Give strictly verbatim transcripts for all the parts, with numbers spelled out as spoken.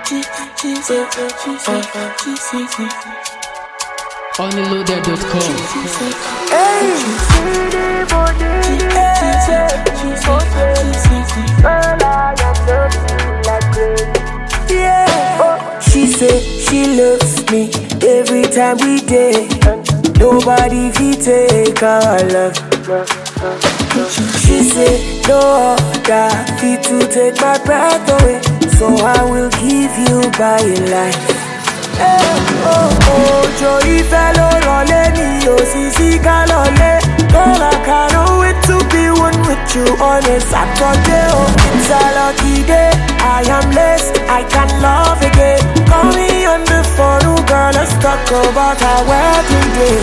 Onlyloaded dot com. Hey, yeah. She say she loves me every time we date. Nobody fi take our love. She say no other fit to take my breath away, so I will give you my life. Hey, oh, oh, Joey fellow rolling me, oh, Sisi Kalole. Girl, I can't wait to be one with you on a Saturday. Oh, it's a lucky day. I am blessed, I can love again. Call me on the phone, oh, girl, let's talk about our wedding day.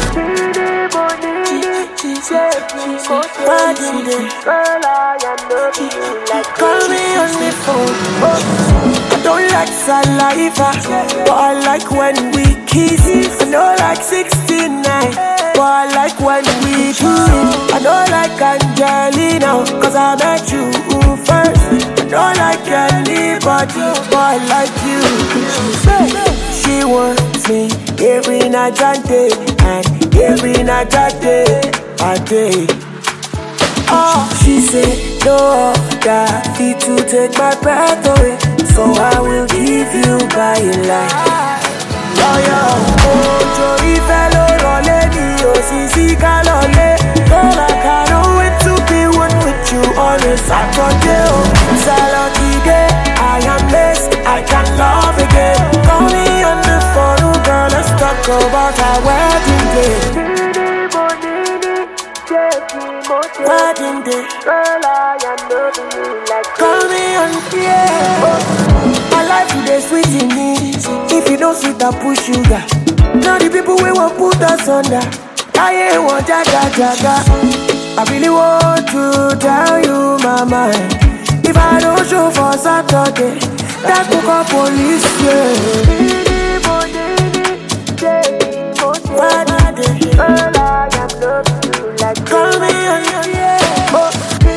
Wedding day. Girl, I am loving you like. Call me on the phone. Oh. I don't like saliva, but I like when we kiss. I don't like sixty-nine, but I like when we do it. I don't like Angelina, cause I met you first. I don't like anybody, but I like you. She wants me every night and day, and every night and day, a day. Oh, she said no other fit to take my breath away, so I will give you my life. Oh, yeah. Oh, Joey fellow rolling me, oh, Sisi Kalole. Girl, I can't wait to be one with you on a Saturday. Oh, it's a lucky day. I am blessed, I can love again. Call me on the phone, oh, girl, let's talk about our wedding day. Wedding day. Girl, I am loving you like. Call me on, yeah. Oh, my life today sweet in me. If you don't sweet, I push sugar. Now the people we won't put us under. I ain't want jaga jaga. I really want to tell you my mind. If I don't show for Saturday, that book of police, yeah. Wedding day. Girl, I am loving you like. Call me on, yeah. Oh.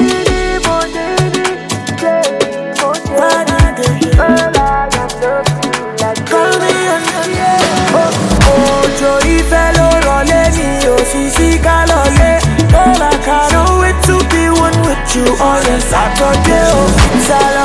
Wedding day. Girl, I am loving you like. Call me on, yeah. Oh, oh, Joey fellow rolling me, oh, Sisi Kalole. Girl, I can't wait to be one with you on a Saturday. Oh, it's a